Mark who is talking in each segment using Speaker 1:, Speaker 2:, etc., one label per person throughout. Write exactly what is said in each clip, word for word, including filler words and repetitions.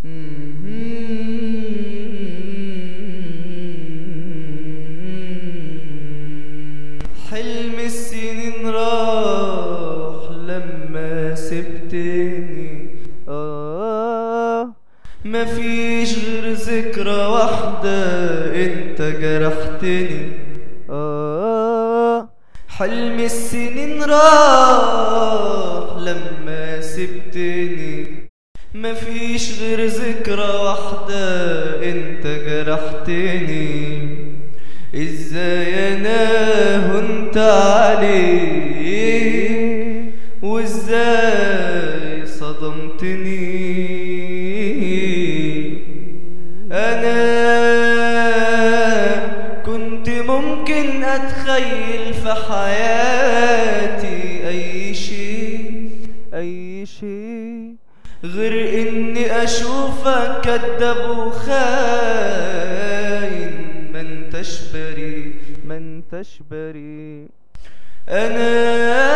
Speaker 1: حلم السنين راح لما سبتني، آه مفيش غير ذكرى واحدة انت جرحتني. آه حلم السنين راح لما سبتني، مفيش غير ذكرى واحدة انت جرحتني. ازاي انا هنت عليه وازاي صدمتني. انا كنت ممكن اتخيل في حياتي اي شيء اي شيء غير اني اشوفك كداب وخاين، ما انتش بريء ما انتش بريء. انا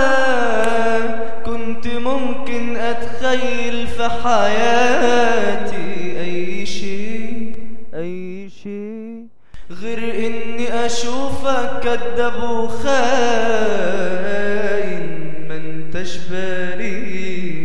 Speaker 1: كنت ممكن اتخيل في حياتي اي شيء اي شيء غير اني اشوفك كداب وخاين، ما انتش بريء.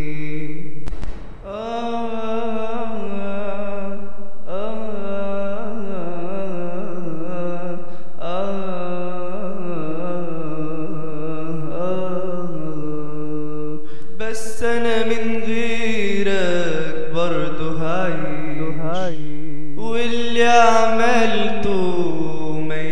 Speaker 1: بس انا من غيرك برضو هعيش، واللي عملته ما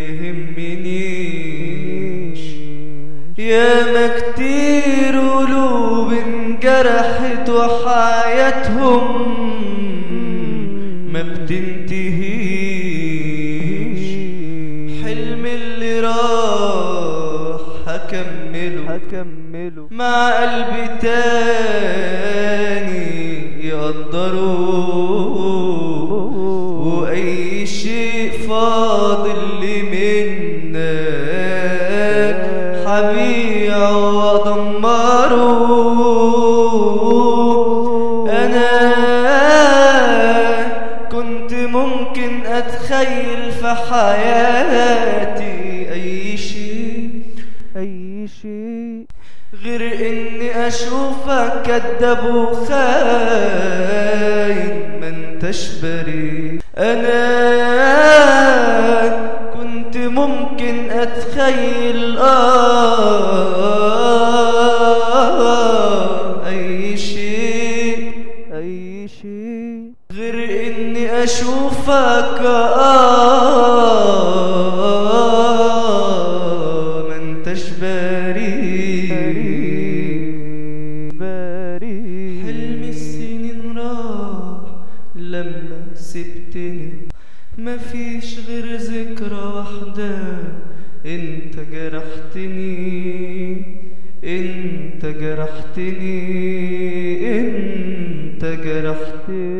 Speaker 1: يهمنيش. ياما كتير قلوب انجرحت وحياتهم ما بتنتهيش. حلم اللي راح هكمله هكمله مع قلب تاني يقدروه، واي شيء فاضل لي منك هبيعه وادمره. انا كنت ممكن اتخيل في حياتي اي شيء اي شيء غير اني اشوفك كداب وخاين، ما انتش بريء. انا كنت ممكن اتخيل اه اي شيء اي شيء غير اني اشوفك اه ما انتش بريء بريء. حلم السنين راح لما سبتني، مفيش غير ذكرى واحدة انت جرحتني انت جرحتني انت جرحتني.